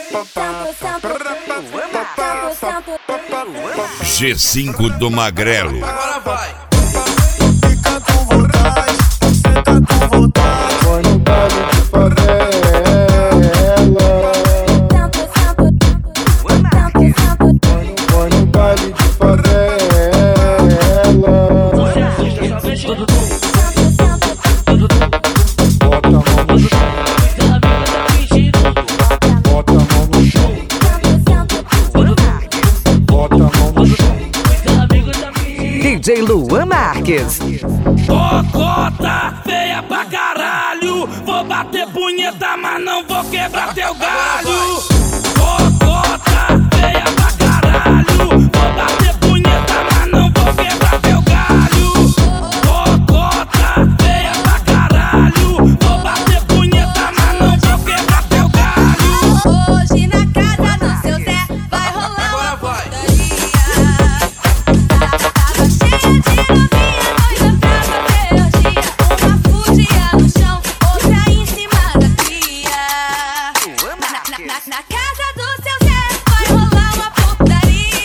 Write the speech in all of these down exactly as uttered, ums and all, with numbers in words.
G cinco do Magrelo. Agora vai. Fica com vontade, senta com vontade. Foi no baile de favela. Foi no baile de favela. Bota a mão no chão. Bota a mão no chão. Bota a mão no chão. D J Luan Marques. Ô cota, feia pra caralho. Vou bater punheta, mas não vou quebrar teu galho. Ô cota, feia pra caralho. Vou bater punheta, mas não vou quebrar teu galho. Ô cota, feia pra caralho. Vou bater punheta, mas não vou quebrar teu galho. Hoje na casa do seu Zé vai rolar uma putaria. Tava cheia de novinha, doida pra fazer orgia. Uma fugia no chão, outra em cima da cria. Na, na, na, na casa do seu Zé vai rolar uma putaria.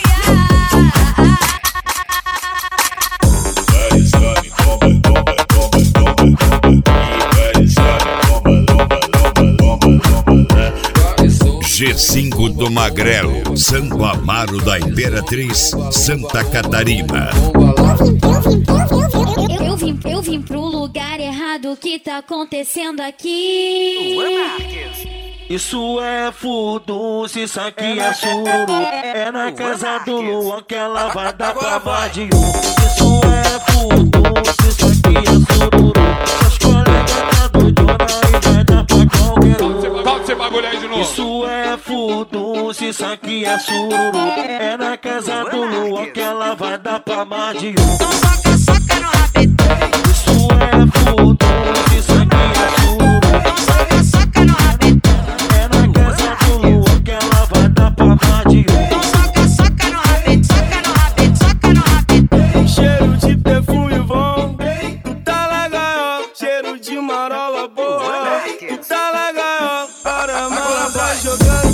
G cinco do Magrelo, Santo Amaro da Imperatriz, Santa Catarina. Eu vim, eu vim pro lugar errado, o que tá acontecendo aqui? Isso é fudum, se isso aqui é sururu. É na casa do Luan que ela vai dar pra mais de um. Isso é fudum, se isso aqui é sururu. Seus colegas tá doidona e vai dar pra qualquer um. Toca esse bagulho aí de novo. Isso é fudum, se isso aqui é sururu. É na casa do Luan que ela vai dar pra mais de um. Então soca, soca no rabetão. Isso é fudum, se isso aqui é sururu. Então soca, soca no rabetão. É na casa do Luan que ela vai dar pra mais de um. Então soca, soca no rabetão, soca no rabetão, soca no rabetão. Cheiro de perfume bom, tu tá legal. Cheiro de marola boa, tu tá legal. Para, mano, vai jogando.